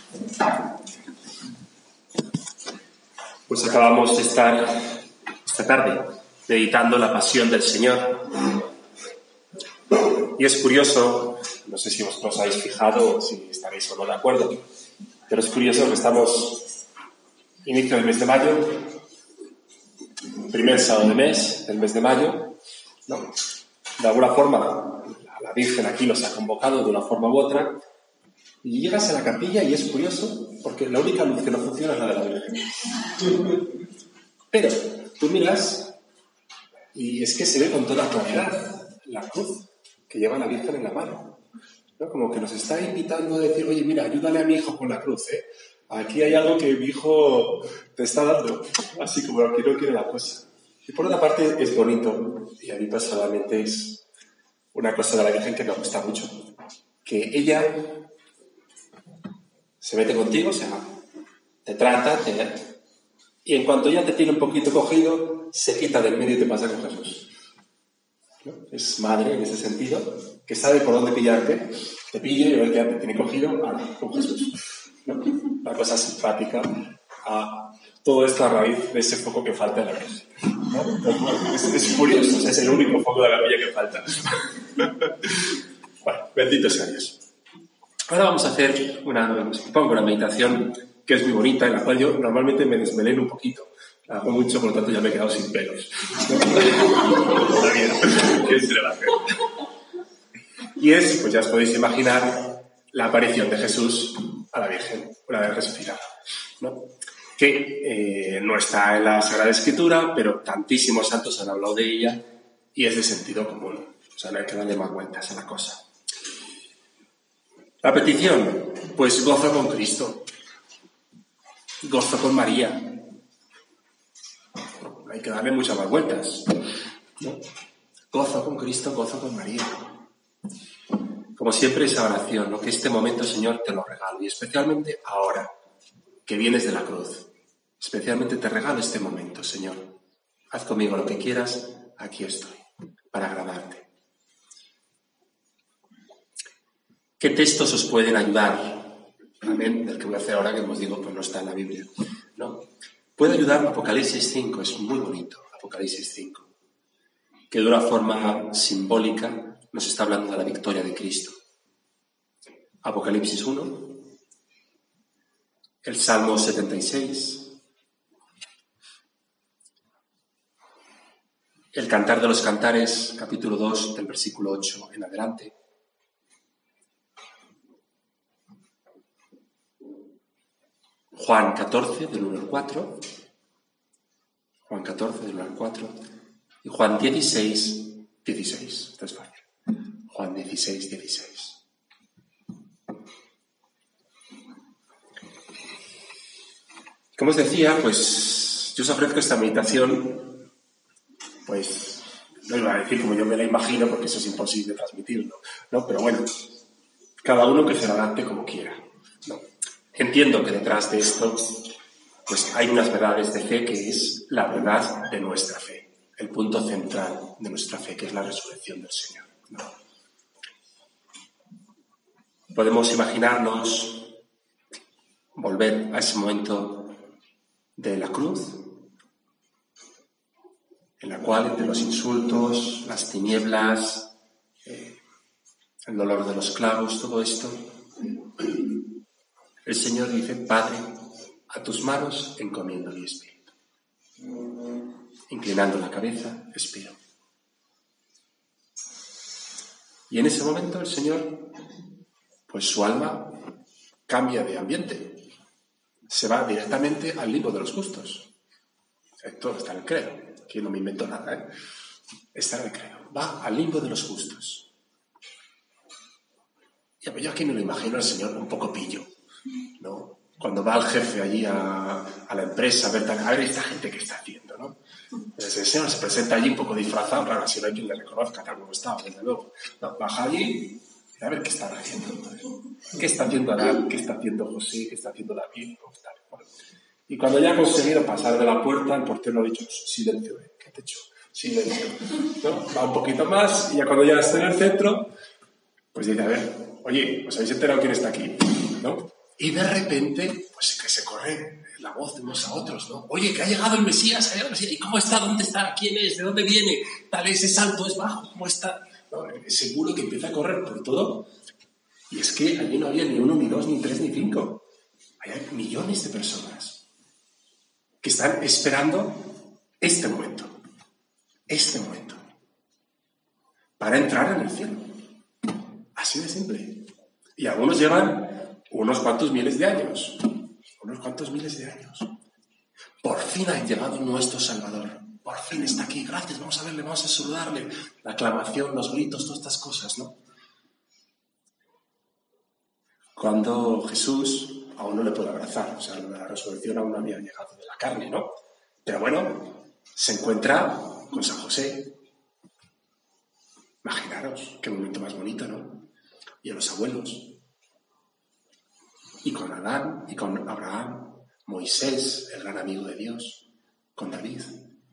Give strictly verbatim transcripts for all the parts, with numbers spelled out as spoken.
Pues acabamos de estar esta tarde meditando la pasión del Señor. Y es curioso, no sé si vosotros os habéis fijado o si estaréis o no de acuerdo, pero es curioso que estamos inicio del mes de mayo, primer sábado de mes del mes de mayo, ¿no? De alguna forma la Virgen aquí nos ha convocado de una forma u otra, y llegas a la capilla y es curioso porque la única luz que no funciona es la de la Virgen. Pero tú miras y es que se ve con toda claridad la cruz que lleva la Virgen en la mano, ¿no? Como que nos está invitando a decir, oye, mira, ayúdale a mi hijo con la cruz, ¿eh? Aquí hay algo que mi hijo te está dando, así como lo quiero, quiere la cosa. Y por otra parte es bonito, y a mí personalmente es una cosa de la Virgen que me gusta mucho, que ella se mete contigo, o sea, te trata, te... y en cuanto ya te tiene un poquito cogido, se quita del medio y te pasa con Jesús, ¿no? Es madre en ese sentido, que sabe por dónde pillarte, te pille y ver que ya te tiene cogido, ah, con Jesús, ¿no? Una cosa simpática. Ah, todo esto a raíz de ese foco que falta en la Virgen, ¿no? Entonces, bueno, es, es curioso, o sea, es el único foco de la capilla que falta. Bueno, bendito sea Dios. Ahora vamos a hacer una, supongo, una meditación que es muy bonita, en la cual yo normalmente me desmeleno un poquito. La hago mucho, por lo tanto ya me he quedado sin pelos. ¿Qué se le va a hacer? Y es, pues ya os podéis imaginar, la aparición de Jesús a la Virgen, una vez resucitada, ¿no? Que eh, no está en la Sagrada Escritura, pero tantísimos santos han hablado de ella y es de sentido común. O sea, no hay que darle más vueltas a la cosa. La petición, pues gozo con Cristo, gozo con María. No hay que darle muchas más vueltas, ¿no? Gozo con Cristo, gozo con María. Como siempre esa oración, ¿no? Que este momento, Señor, te lo regalo, y especialmente ahora, que vienes de la cruz. Especialmente te regalo este momento, Señor. Haz conmigo lo que quieras, aquí estoy, para agradarte. ¿Qué textos os pueden ayudar? Amén, del que voy a hacer ahora, que os digo, pues no está en la Biblia, ¿no? Puede ayudar Apocalipsis cinco, es muy bonito, Apocalipsis cinco, que de una forma simbólica nos está hablando de la victoria de Cristo. Apocalipsis uno, el Salmo setenta y seis, el Cantar de los Cantares, capítulo dos, del versículo ocho en adelante, Juan catorce, del uno al cuatro, Juan catorce, del uno al cuatro, y Juan dieciséis, dieciséis. Esto es fácil. Juan dieciséis, dieciséis. Como os decía, pues yo os ofrezco esta meditación, pues no iba a decir como yo me la imagino, porque eso es imposible transmitirlo, ¿no? Pero bueno, cada uno que se lo adapte como quiera, ¿no? Entiendo que detrás de esto pues hay unas verdades de fe que es la verdad de nuestra fe, el punto central de nuestra fe, que es la resurrección del Señor, ¿no? Podemos imaginarnos volver a ese momento de la cruz, en la cual entre los insultos, las tinieblas, eh, el dolor de los clavos, todo esto, el Señor dice: Padre, a tus manos encomiendo mi espíritu. Inclinando la cabeza, expiro. Y en ese momento el Señor, pues su alma cambia de ambiente. Se va directamente al limbo de los justos. Esto está en el credo. Aquí no me invento nada, ¿eh? Está en el credo. Va al limbo de los justos. Ya, pero yo aquí me lo imagino al Señor un poco pillo, ¿no? Cuando va el jefe allí a, a la empresa a ver, a ver esta gente que está haciendo, ¿no? Entonces el Señor se presenta allí un poco disfrazado, claro, si no hay quien le reconozca tal como está, desde luego. No, baja allí y a ver qué están haciendo. ¿Qué está haciendo Adán? ¿Qué está haciendo José? ¿Qué está haciendo David? Bueno, y cuando ya ha conseguido pasar de la puerta, el portero le ha dicho: silencio, ¿eh? ¿Qué te he hecho? Silencio, ¿no? Va un poquito más y ya cuando ya está en el centro, pues dice: a ver, oye, ¿os habéis enterado quién está aquí? ¿No? Y de repente, pues que se corre la voz de unos a otros, ¿no? Oye, que ha llegado el Mesías, ha llegado el Mesías. ¿Y cómo está? ¿Dónde está? ¿Quién es? ¿De dónde viene? Tal es, es alto, es bajo, ¿cómo está? ¿No? Ese bulo que empieza a correr por todo. Y es que allí no había ni uno, ni dos, ni tres, ni cinco. Hay millones de personas que están esperando este momento. Este momento. Para entrar en el cielo. Así de simple. Y algunos llevan unos cuantos miles de años. Unos cuantos miles de años. Por fin ha llegado nuestro Salvador. Por fin está aquí. Gracias, vamos a verle, vamos a saludarle. La aclamación, los gritos, todas estas cosas, ¿no? Cuando Jesús aún no le puede abrazar. O sea, la resurrección aún no había llegado de la carne, ¿no? Pero bueno, se encuentra con San José. Imaginaros, qué momento más bonito, ¿no? Y a los abuelos. Y con Adán, y con Abraham, Moisés, el gran amigo de Dios, con David.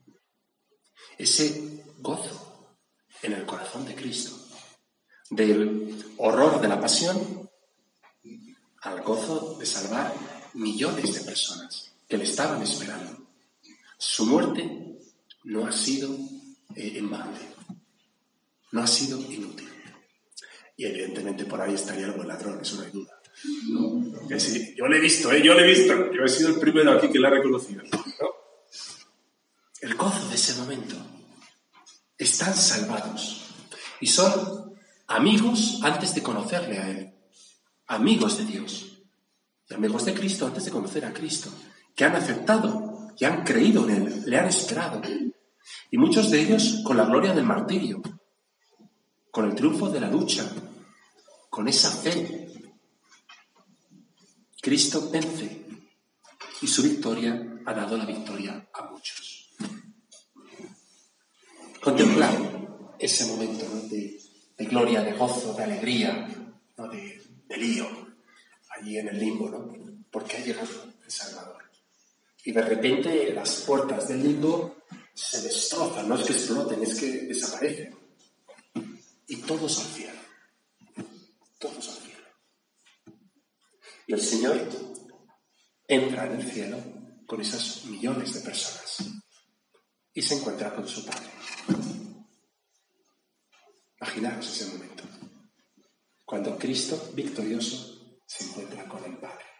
Ese gozo en el corazón de Cristo, del horror de la pasión al gozo de salvar millones de personas que le estaban esperando. Su muerte no ha sido eh, en balde, no ha sido inútil. Y evidentemente por ahí estaría el buen ladrón, eso no hay duda. ¿No? Que sí, yo lo he visto, ¿eh? yo lo he visto, yo he sido el primero aquí que lo ha reconocido, ¿no? El gozo de ese momento. Están salvados y son amigos antes de conocerle a Él, amigos de Dios y amigos de Cristo antes de conocer a Cristo, que han aceptado y han creído en Él, le han esperado, y muchos de ellos con la gloria del martirio, con el triunfo de la lucha, con esa fe. Cristo vence y su victoria ha dado la victoria a muchos. Contemplar ese momento, ¿no? de, de gloria, de gozo, de alegría, ¿no? de, de lío, allí en el limbo, ¿no? Porque ha llegado el Salvador. Y de repente las puertas del limbo se destrozan, no es que exploten, es que desaparecen. Y todos al cielo. Todos al cielo. Y el Señor entra en el cielo con esas millones de personas y se encuentra con su Padre. Imaginaros ese momento, cuando Cristo victorioso se encuentra con el Padre.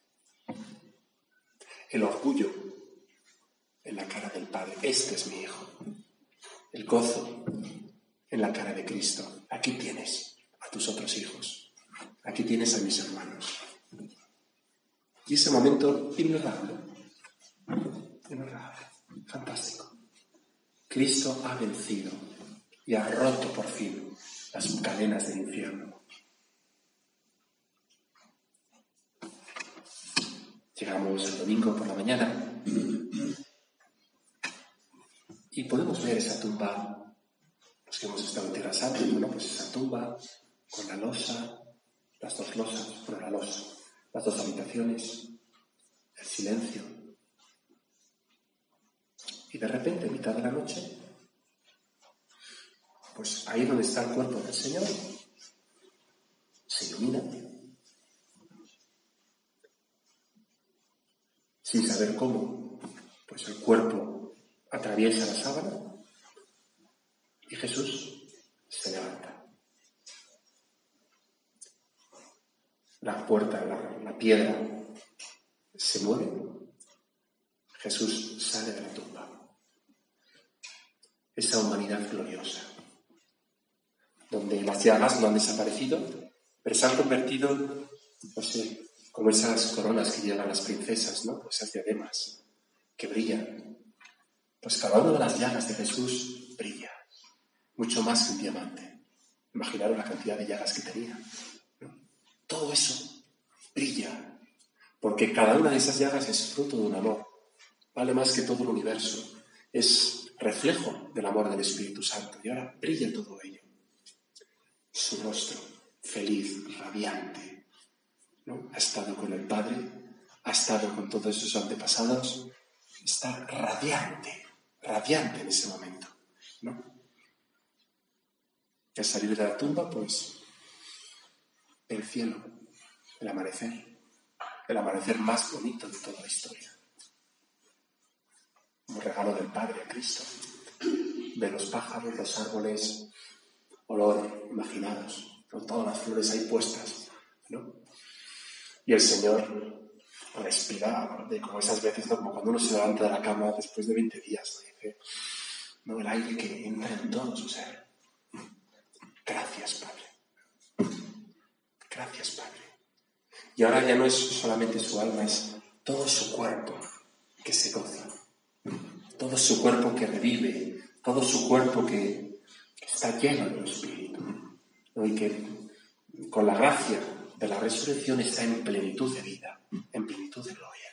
El orgullo en la cara del Padre, este es mi Hijo. El gozo en la cara de Cristo, aquí tienes a tus otros hijos, aquí tienes a mis hermanos. Y ese momento inolvidable, inolvidable, fantástico. Cristo ha vencido y ha roto por fin las cadenas del infierno. Llegamos el domingo por la mañana y podemos ver esa tumba, los que hemos estado en Tierra Santa, bueno, pues esa tumba con la losa, las dos losas, bueno, la losa, las dos habitaciones, el silencio. Y de repente, a mitad de la noche, pues ahí donde está el cuerpo del Señor, se ilumina, sin saber cómo, pues el cuerpo atraviesa la sábana y Jesús se levanta. La puerta, la, la piedra se mueve, Jesús sale de la tumba. Esa humanidad gloriosa, donde las llagas no han desaparecido, pero se han convertido, no sé, como esas coronas que llevan las princesas, ¿no? Esas diademas que brillan. Pues cada una de las llagas de Jesús brilla, mucho más que un diamante. Imaginaros la cantidad de llagas que tenía, ¿no? Todo eso brilla, porque cada una de esas llagas es fruto de un amor. Vale más que todo el universo. Es reflejo del amor del Espíritu Santo. Y ahora brilla todo ello. Su rostro, feliz, radiante, ¿no? Ha estado con el Padre, ha estado con todos sus antepasados, está radiante, radiante en ese momento, ¿no? Y al salir de la tumba, pues, el cielo, el amanecer, el amanecer más bonito de toda la historia. Un regalo del Padre a Cristo. De los pájaros, los árboles, olor, imaginaros, con todas las flores ahí puestas, ¿no? Y el Señor respira, de como esas veces, ¿no? Como cuando uno se levanta de la cama después de veinte días, ¿no? Dice, ¿no? El aire que entra en todo su ser. Gracias, Padre. Gracias, Padre. Y ahora ya no es solamente su alma, es todo su cuerpo que se goza. Todo su cuerpo que revive, todo su cuerpo que, que está lleno del Espíritu, ¿no? Y que con la gracia de la resurrección está en plenitud de vida, en plenitud de gloria.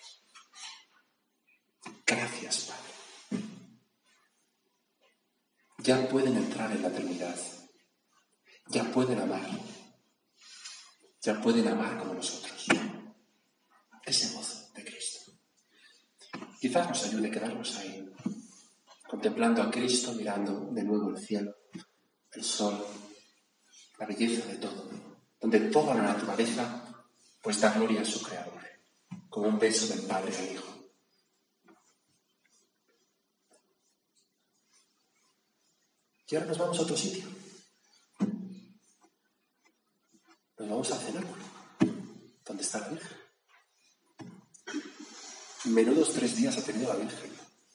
Gracias, Padre. Ya pueden entrar en la eternidad, ya pueden amar, ya pueden amar como nosotros. Ese gozo de Cristo. Quizás nos ayude a quedarnos ahí, contemplando a Cristo, mirando de nuevo el cielo, el sol, la belleza de todo, donde toda la naturaleza pues da gloria a su Creador, como un beso del Padre al Hijo. Y ahora nos vamos a otro sitio. Nos vamos al cenáculo, donde está la Virgen. Menudos tres días ha tenido la Virgen.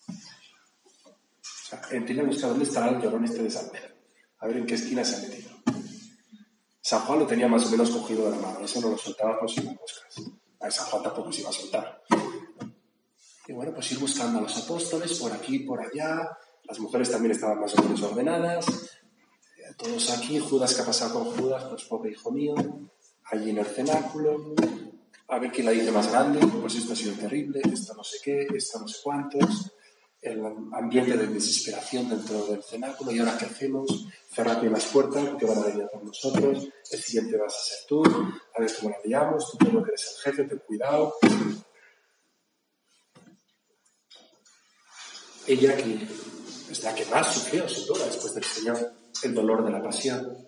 O sea, entiendo buscar dónde estará el llorón este de San Pedro. A ver en qué esquina se ha metido. San Juan lo tenía más o menos cogido de la mano. Eso no lo soltaba por si las moscas. A San Juan tampoco se iba a soltar. Y bueno, pues ir buscando a los apóstoles por aquí y por allá. Las mujeres también estaban más o menos ordenadas. Todos aquí. Judas, ¿qué ha pasado con Judas? Pues pobre hijo mío. Allí en el cenáculo. A ver quién la dice más grande. Pues esto ha sido terrible. Esto no sé qué. Esto no sé cuántos. El ambiente de desesperación dentro del cenáculo. ¿Y ahora qué hacemos? Cerrate las puertas porque van a venir por nosotros. El siguiente vas a ser tú. A ver cómo la liamos. Tú creo que eres el jefe. Ten cuidado. Ella que es la que más sufrió, sin duda, después del Señor, el dolor de la pasión,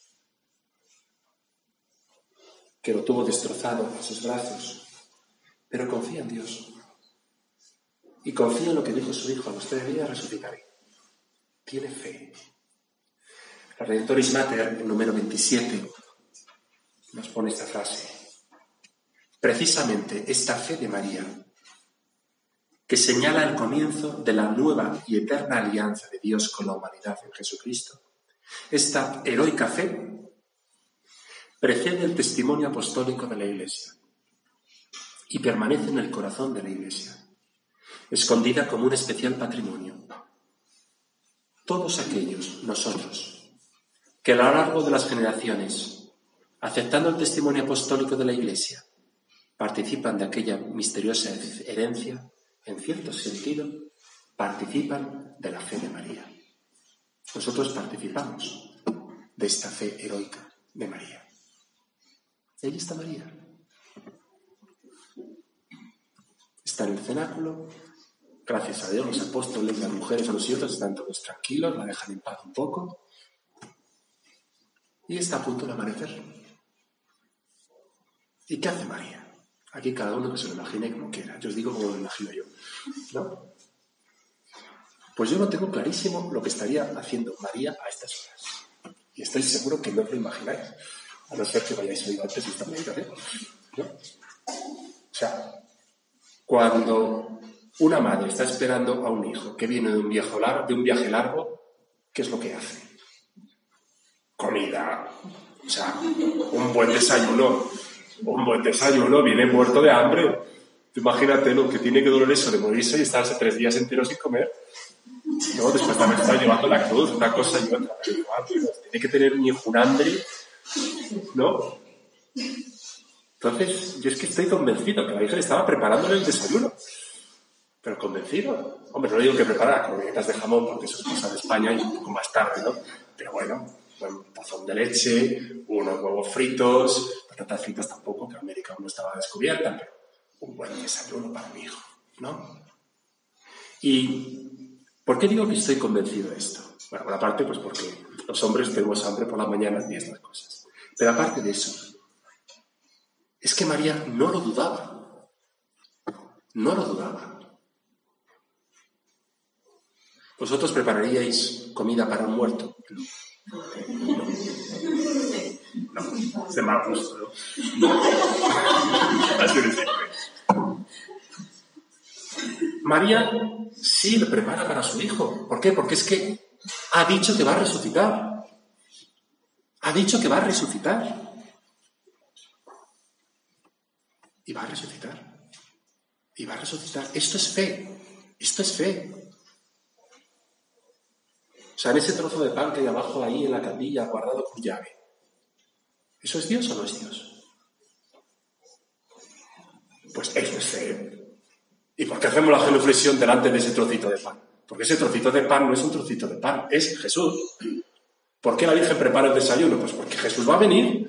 que lo tuvo destrozado en sus brazos, pero confía en Dios y confía en lo que dijo su Hijo: a los tres días resucitaré. Tiene fe. La Redemptoris Mater, el número veintisiete, nos pone esta frase: precisamente esta fe de María, que señala el comienzo de la nueva y eterna alianza de Dios con la humanidad en Jesucristo. Esta heroica fe precede el testimonio apostólico de la Iglesia y permanece en el corazón de la Iglesia, escondida como un especial patrimonio. Todos aquellos, nosotros, que a lo largo de las generaciones, aceptando el testimonio apostólico de la Iglesia, participan de aquella misteriosa herencia, en cierto sentido, participan de la fe de María. Nosotros participamos de esta fe heroica de María. Y ahí está María. Está en el cenáculo. Gracias a Dios, los apóstoles, las mujeres, los hijos están todos tranquilos, la dejan en paz un poco. Y está a punto de amanecer. ¿Y qué hace María? Aquí cada uno que se lo imagine como quiera. Yo os digo como lo imagino yo, ¿no? Pues yo no tengo clarísimo lo que estaría haciendo María a estas horas. Y estoy seguro que no os lo imagináis, a no ser que vayáis oído antes de esta meditación, ¿no? O sea, cuando una madre está esperando a un hijo que viene de un, viejo largo, de un viaje largo, ¿qué es lo que hace? Comida. O sea, un buen desayuno. Un buen desayuno, viene muerto de hambre. Imagínate lo que tiene que doler eso de morirse y estarse tres días enteros sin comer. No, después de haber estado llevando la cruz, una cosa y otra. Tiene que tener un hijo un hambre, ¿no? Entonces, yo es que estoy convencido que la Virgen estaba preparándole el desayuno. Pero convencido. Hombre, no digo que preparar croquetas de jamón, porque eso es cosa de España y un poco más tarde, ¿no? Pero bueno, un tazón de leche, unos huevos fritos, patatas fritas tampoco, que América aún no estaba descubierta, pero un buen desayuno para mi hijo, ¿no? ¿Y por qué digo que estoy convencido de esto? Bueno, por aparte, pues porque los hombres tenemos hambre por la mañana y estas cosas. Pero aparte de eso, es que María no lo dudaba. no lo dudaba. ¿Vosotros prepararíais comida para un muerto? No. No, no. Es de mal gusto, ¿no? No. Así de simple. María sí lo prepara para su hijo. ¿Por qué? Porque es que ha dicho que va a resucitar. Ha dicho que va a resucitar. Y va a resucitar. Y va a resucitar. Esto es fe. Esto es fe. O sea, en ese trozo de pan que hay abajo, ahí en la capilla, guardado con llave. ¿Eso es Dios o no es Dios? Pues eso es fe. ¿Y por qué hacemos la genuflexión delante de ese trocito de pan? Porque ese trocito de pan no es un trocito de pan, es Jesús. ¿Por qué la Virgen prepara el desayuno? Pues porque Jesús va a venir.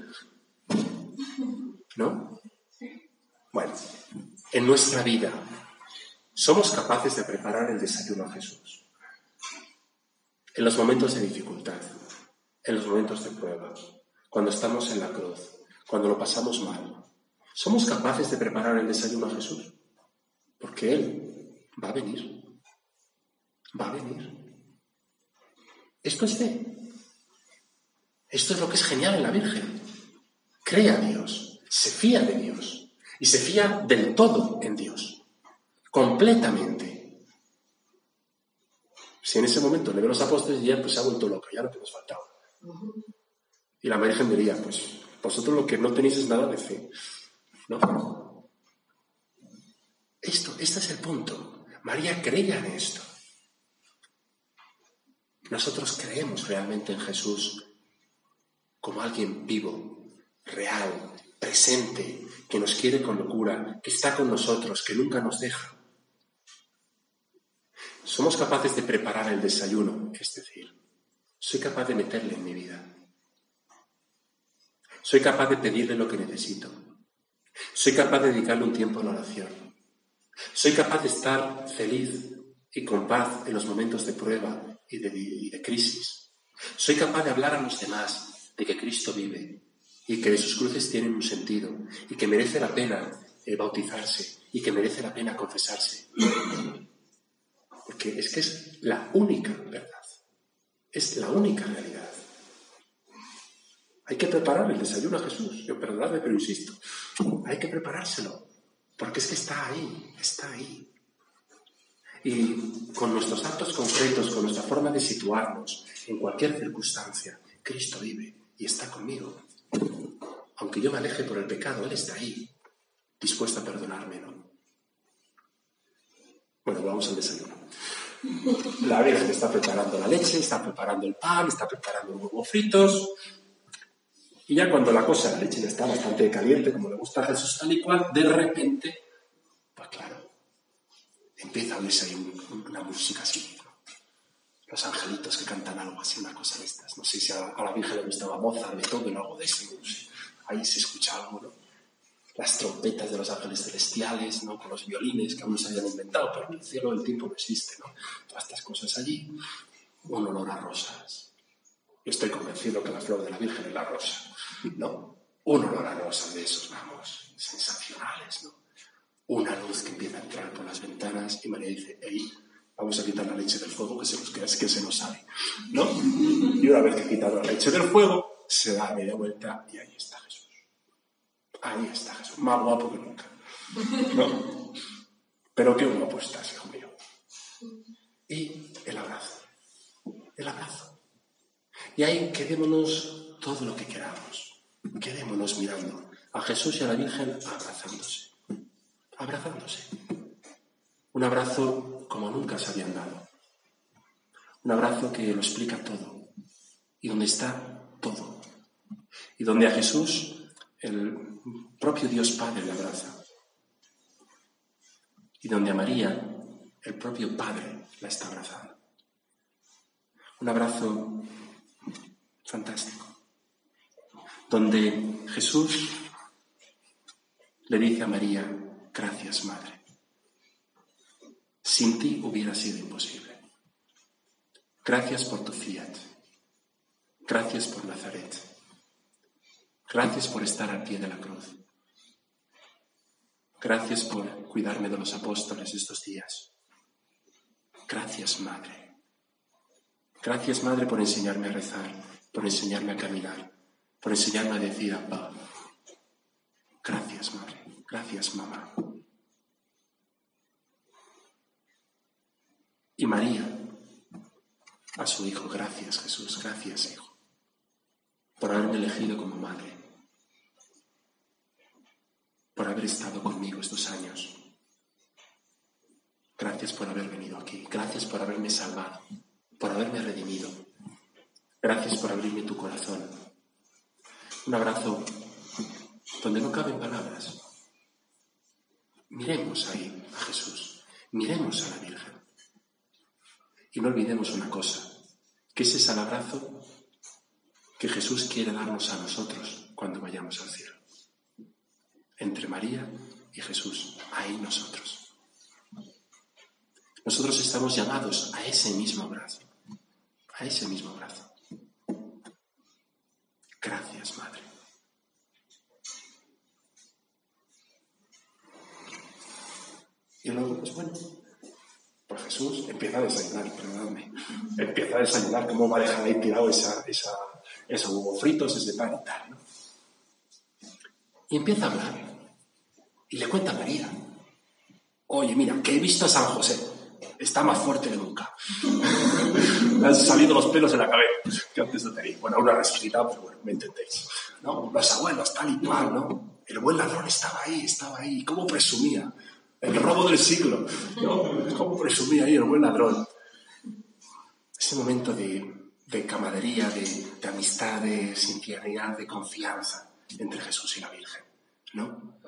¿No? Bueno, en nuestra vida, ¿somos capaces de preparar el desayuno a Jesús? En los momentos de dificultad, en los momentos de prueba, cuando estamos en la cruz, cuando lo pasamos mal, ¿somos capaces de preparar el desayuno a Jesús? Porque Él va a venir. Va a venir. Esto es fe. Esto es lo que es genial en la Virgen. Cree a Dios, se fía de Dios y se fía del todo en Dios, completamente. Si en ese momento le ve a los apóstoles y ya pues se ha vuelto loca, ya lo que nos faltaba. Y la Virgen diría, pues vosotros lo que no tenéis es nada de fe. ¿No? Esto, este es el punto. María creía en esto. Nosotros creemos realmente en Jesús como alguien vivo, real, presente, que nos quiere con locura, que está con nosotros, que nunca nos deja. Somos capaces de preparar el desayuno, es decir, soy capaz de meterle en mi vida. Soy capaz de pedirle lo que necesito. Soy capaz de dedicarle un tiempo a la oración. Soy capaz de estar feliz y con paz en los momentos de prueba y de, y de crisis. Soy capaz de hablar a los demás de que Cristo vive y que sus cruces tienen un sentido y que merece la pena eh, bautizarse y que merece la pena confesarse. Porque es que es la única verdad. Es la única realidad. Hay que preparar el desayuno a Jesús. Yo perdonadme, pero insisto. Hay que preparárselo. Porque es que está ahí, está ahí. Y con nuestros actos concretos, con nuestra forma de situarnos en cualquier circunstancia, Cristo vive y está conmigo. Aunque yo me aleje por el pecado, Él está ahí, dispuesto a perdonarme, ¿no? Bueno, vamos al desayuno. La Virgen está preparando la leche, está preparando el pan, está preparando los huevos fritos. Y ya cuando la cosa, la leche ya está bastante caliente, como le gusta a Jesús tal y cual, de repente, pues claro, empieza a oírse ahí un, una música así, ¿no? Los angelitos que cantan algo así, una cosa de estas. No sé si a, a la Virgen le gustaba Mozart, Beethoven o algo de eso, no sé. Ahí se escucha algo, ¿no? Las trompetas de los ángeles celestiales, ¿no? Con los violines que aún no se habían inventado, pero en el cielo del tiempo no existe, ¿no? Todas estas cosas allí. Un olor a rosas. Yo estoy convencido que la flor de la Virgen es la rosa, ¿no? Un olor a rosas de esos, vamos, sensacionales, ¿no? Una luz que empieza a entrar por las ventanas y María dice, hey, vamos a quitar la leche del fuego que se nos, que se nos sale, ¿no? Y una vez que ha quitado la leche del fuego, se da media vuelta y ahí está Jesús. Ahí está Jesús, más guapo que nunca, ¿no? Pero qué guapo estás, hijo mío. Y el abrazo, el abrazo. Y ahí quedémonos todo lo que queramos. Quedémonos mirando a Jesús y a la Virgen abrazándose. Abrazándose. Un abrazo como nunca se habían dado. Un abrazo que lo explica todo. Y donde está todo. Y donde a Jesús el propio Dios Padre le abraza. Y donde a María el propio Padre la está abrazando. Un abrazo fantástico. Donde Jesús le dice a María, gracias, Madre. Sin ti hubiera sido imposible. Gracias por tu fiat. Gracias por Nazaret. Gracias por estar al pie de la cruz. Gracias por cuidarme de los apóstoles estos días. Gracias, Madre. Gracias, Madre, por enseñarme a rezar, por enseñarme a caminar, por enseñarme a decir Abba. Gracias, Madre. Gracias, Mamá. Y María, a su Hijo, gracias, Jesús, gracias, Hijo, por haberme elegido como madre, por haber estado conmigo estos años. Gracias por haber venido aquí, gracias por haberme salvado, por haberme redimido. Gracias por abrirme tu corazón. Un abrazo donde no caben palabras. Miremos ahí a Jesús, miremos a la Virgen. Y no olvidemos una cosa, que ese es el abrazo que Jesús quiere darnos a nosotros cuando vayamos al cielo. Entre María y Jesús, ahí nosotros. Nosotros estamos llamados a ese mismo abrazo, a ese mismo abrazo. Gracias, Madre. Y luego, pues bueno, pues Jesús empieza a desayunar, perdóname, empieza a desayunar, cómo va a dejar ahí tirado esa, esa, esos huevos fritos, ese pan y tal, ¿no? Y empieza a hablar, y le cuenta a María, oye, mira, que he visto a San José, está más fuerte que nunca. Me han salido los pelos en la cabeza, que antes no tenía. Bueno, aún no ha resucitado, pero bueno, me entendéis, ¿no? Los abuelos, tal y cual, ¿no? El buen ladrón estaba ahí, estaba ahí, ¿cómo presumía? El robo del siglo, ¿no? ¿Cómo presumía ahí el buen ladrón? Ese momento de, de camaradería, de, de amistad, de sinceridad, de confianza entre Jesús y la Virgen, ¿no?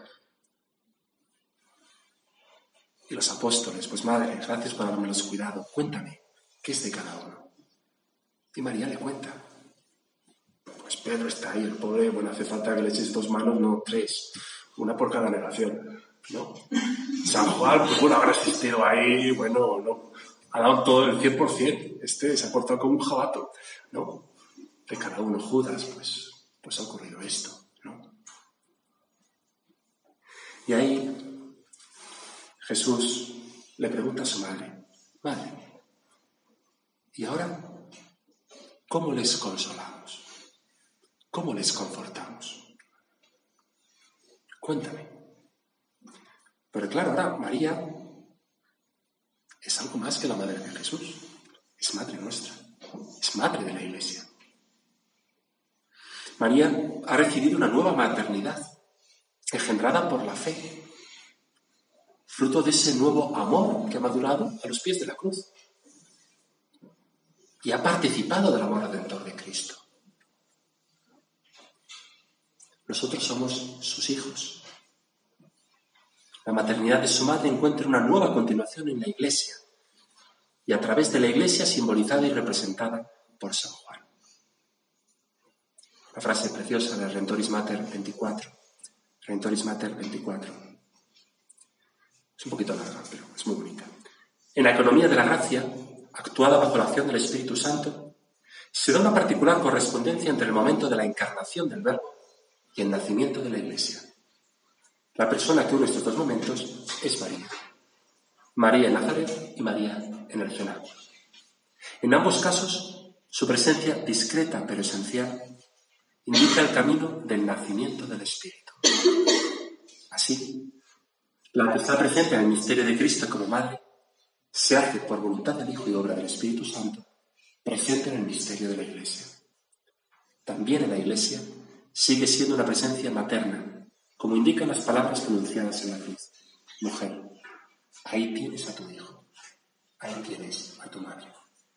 Y los apóstoles, pues madre, gracias por habermelos cuidado. Cuéntame, ¿qué es de cada uno? Y María le cuenta. Pues Pedro está ahí, el pobre, bueno, hace falta que le eches dos manos, no tres, una por cada negación, ¿no? San Juan, pues bueno, habrá asistido ahí, bueno, no, ha dado todo el cien por ciento, este se ha portado como un jabato, ¿no? De cada uno, Judas, pues, pues ha ocurrido esto, ¿no? Y ahí Jesús le pregunta a su madre, madre, ¿y ahora cómo les consolamos? ¿Cómo les confortamos? Cuéntame. Pero claro, ahora María es algo más que la madre de Jesús. Es madre nuestra. Es madre de la Iglesia. María ha recibido una nueva maternidad, engendrada por la fe, fruto de ese nuevo amor que ha madurado a los pies de la cruz. Y ha participado del amor redentor de Cristo. Nosotros somos sus hijos. La maternidad de su madre encuentra una nueva continuación en la Iglesia y a través de la Iglesia simbolizada y representada por San Juan. La frase preciosa de Redemptoris Mater veinticuatro. Redemptoris Mater veinticuatro. Es un poquito larga, pero es muy bonita. En la economía de la gracia, actuada bajo la acción del Espíritu Santo, se da una particular correspondencia entre el momento de la encarnación del Verbo y el nacimiento de la Iglesia. La persona que une estos dos momentos es María. María en Nazaret y María en el cenáculo. En ambos casos, su presencia discreta pero esencial indica el camino del nacimiento del Espíritu. Así, la que está presente en el misterio de Cristo como Madre se hace por voluntad del Hijo y obra del Espíritu Santo presente en el misterio de la Iglesia. También en la Iglesia sigue siendo una presencia materna, como indican las palabras pronunciadas en la cruz. Mujer, ahí tienes a tu hijo, ahí tienes a tu madre.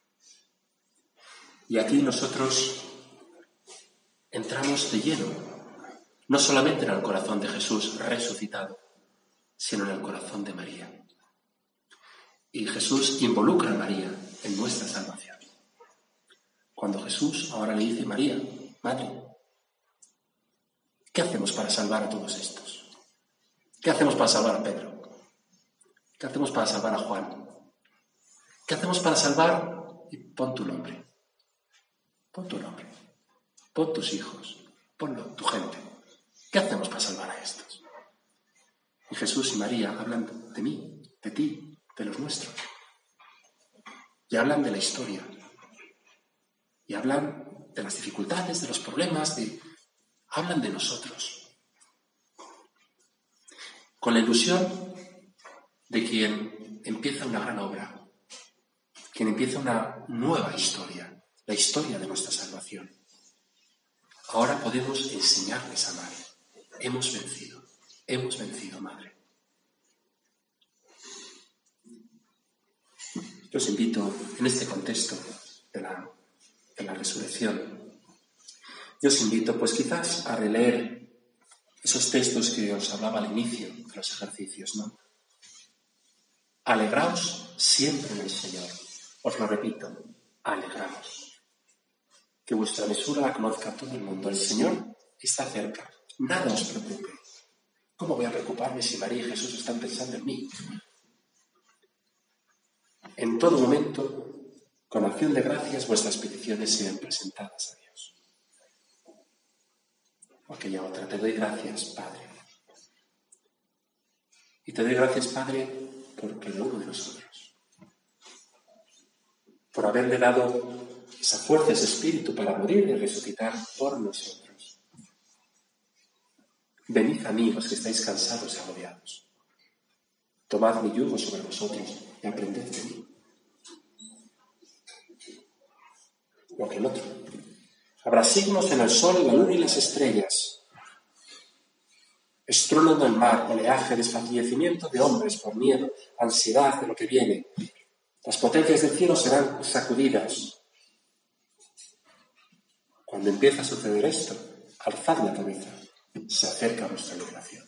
Y aquí nosotros entramos de lleno, no solamente en el corazón de Jesús resucitado, sino en el corazón de María. Y Jesús involucra a María en nuestra salvación. Cuando Jesús ahora le dice, María, madre, ¿qué hacemos para salvar a todos estos? ¿Qué hacemos para salvar a Pedro? ¿Qué hacemos para salvar a Juan? ¿Qué hacemos para salvar? Y pon tu nombre. Pon tu nombre. Pon tus hijos. Ponlo, tu gente. ¿Qué hacemos para salvar a estos? Y Jesús y María hablan de mí, de ti, de los nuestros. Y hablan de la historia. Y hablan de las dificultades, de los problemas, de... hablan de nosotros. Con la ilusión de quien empieza una gran obra, quien empieza una nueva historia, la historia de nuestra salvación. Ahora podemos enseñarles a amar. Hemos vencido, hemos vencido, Madre. Yo os invito, en este contexto de la, de la resurrección, yo os invito, pues quizás a releer esos textos que os hablaba al inicio de los ejercicios, ¿no? Alegraos siempre en el Señor. Os lo repito, alegraos. Que vuestra mesura la conozca todo el mundo. El Señor está cerca. Nada os preocupe. ¿Cómo voy a preocuparme si María y Jesús están pensando en mí? En todo momento, con acción de gracias, vuestras peticiones sean presentadas a Dios. O aquella otra, te doy gracias, Padre. Y te doy gracias, Padre, por cada uno de nosotros. Por haberle dado esa fuerza, ese espíritu para morir y resucitar por nosotros. Venid a mí los que estáis cansados y agobiados. Tomad mi yugo sobre vosotros y aprended de mí. O aquel otro. Habrá signos en el sol, la luna y las estrellas. Estruendo el mar, oleaje, desfallecimiento de hombres por miedo, ansiedad de lo que viene. Las potencias del cielo serán sacudidas. Cuando empieza a suceder esto, alzad la cabeza. Se acerca vuestra liberación.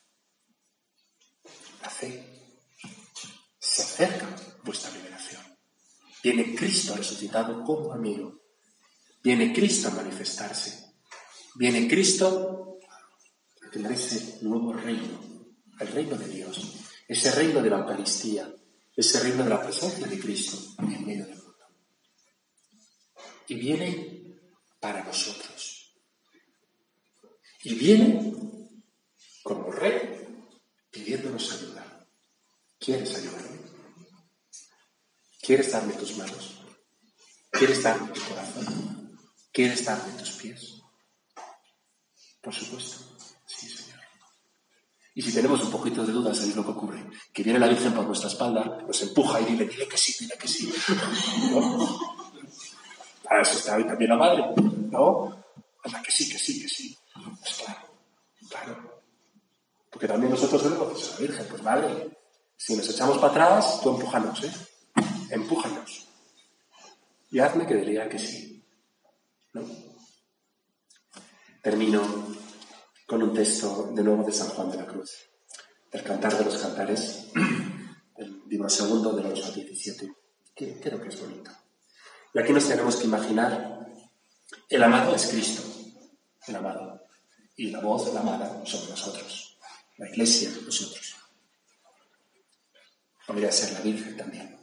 La fe. Se acerca vuestra liberación. Viene Cristo resucitado como amigo. Viene Cristo a manifestarse. Viene Cristo a tener ese nuevo reino, el reino de Dios, ese reino de la Eucaristía, ese reino de la presencia de Cristo en medio del mundo. Y viene para nosotros. Y viene como Rey pidiéndonos ayuda. ¿Quieres ayudarme? ¿Quieres darme tus manos? ¿Quieres darme tu corazón? ¿Quieres darme tus pies? Por supuesto, sí, Señor. Y si tenemos un poquito de dudas, ¿sabéis lo que ocurre? Que viene la Virgen por nuestra espalda, nos empuja y dile, dile que sí, dile que sí. ¿No? Para eso está ahí también la Madre, ¿no? Anda, que sí, que sí, que sí. Pues claro, claro. Porque también nosotros debemos decir a la Virgen, pues Madre, si nos echamos para atrás, tú empújanos, ¿eh? Empújanos. Y hazme que diría que sí. ¿No? Termino con un texto de nuevo de San Juan de la Cruz, del Cantar de los Cantares, el libro segundo de los diecisiete, que creo que es bonito. Y aquí nos tenemos que imaginar, el amado es Cristo, el amado, y la voz de la amada somos nosotros, la Iglesia, nosotros. Podría ser la Virgen también.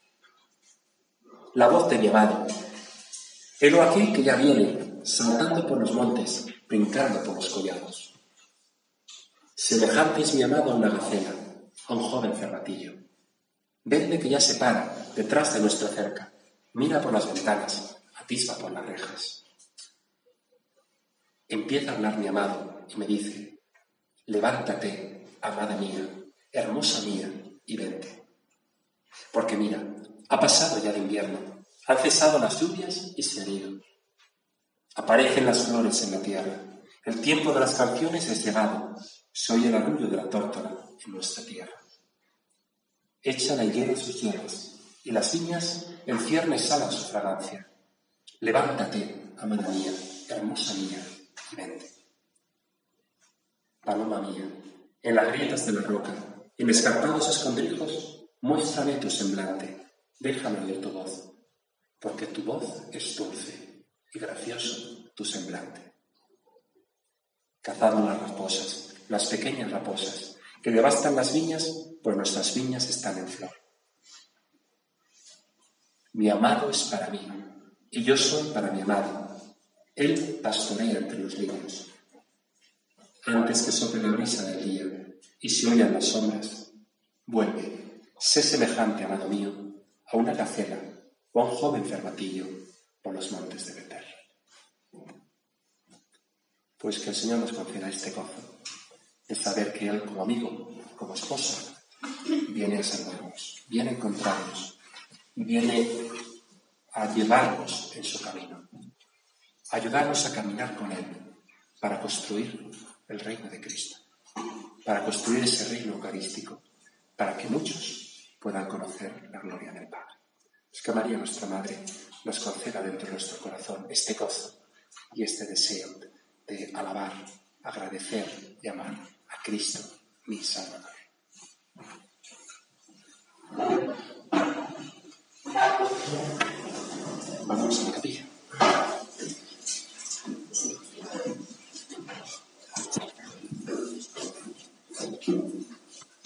La voz de mi amado. Helo aquí que ya viene, saltando por los montes, brincando por los collados. Semejante es mi amado a una gacela, a un joven cervatillo. Vende que ya se para, detrás de nuestra cerca. Mira por las ventanas, atisba por las rejas. Empieza a hablar mi amado y me dice, levántate, amada mía, hermosa mía, y vente. Porque mira, ha pasado ya el invierno, han cesado las lluvias y se han ido. Aparecen las flores en la tierra, el tiempo de las canciones es llegado, se oye el arrullo de la tórtola en nuestra tierra. Echa la higuera sus hierbas, y las viñas el cierne exhala su fragancia. Levántate, amada mía, hermosa mía, y vente. Paloma mía, en las grietas de la roca, en escarpados escondrijos, muéstrame tu semblante, déjame oír tu voz, porque tu voz es dulce y gracioso tu semblante. Cazadme las raposas, las pequeñas raposas, que devastan las viñas, pues nuestras viñas están en flor. Mi amado es para mí, y yo soy para mi amado. Él pastorea entre los niños. Antes que sople la brisa del día, y si huye en las sombras, vuelve, sé semejante, amado mío, a una gacela o a un joven fermatillo por los montes de Betel. Pues que el Señor nos conceda este gozo de saber que Él, como amigo, como esposo, viene a salvarnos, viene a encontrarnos, viene a llevarnos en su camino, a ayudarnos a caminar con Él para construir el reino de Cristo, para construir ese reino eucarístico, para que muchos puedan conocer la gloria del Padre. Es que María, nuestra Madre, nos conceda dentro de nuestro corazón este gozo y este deseo de alabar, agradecer y amar a Cristo, mi Salvador.